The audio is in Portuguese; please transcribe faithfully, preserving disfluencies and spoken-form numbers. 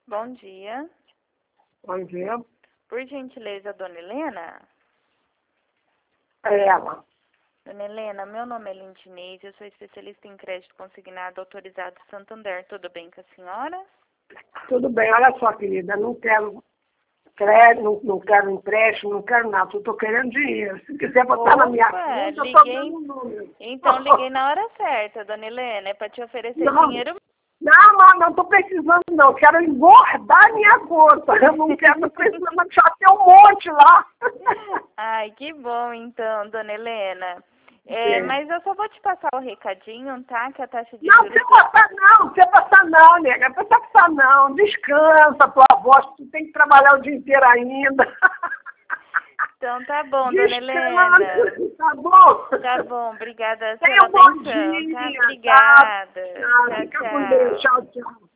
Bom dia. Bom dia. Por gentileza, dona Helena? É ela. Dona Helena, meu nome é Lindinês, eu sou especialista em crédito consignado autorizado Santander. Tudo bem com a senhora? Tudo bem, olha só, querida, não quero crédito, não, não quero empréstimo, não quero nada, eu estou querendo dinheiro. Se quiser botar Opa, na minha conta, eu estou liguei. dando o número. Então liguei na hora certa, dona Helena, é para te oferecer Não, dinheiro. não, não, não estou precisando não, eu quero engordar minha conta. Eu não quero, não precisando, mas já tem um monte lá. Ai, que bom então, dona Helena. É, É. mas eu só vou te passar o recadinho, tá? Que a taxa de Não, juros... você passar não, você passar não, nega, você passar não, descansa, tua voz, tu tem que trabalhar o dia inteiro ainda. Então tá bom, Descansa, dona Helena. tá bom? Tá bom, obrigada Tenha pela um bom atenção, tá? dia, tá? Obrigada. Tá, Tchau, fica com Deus, tchau. tchau, tchau.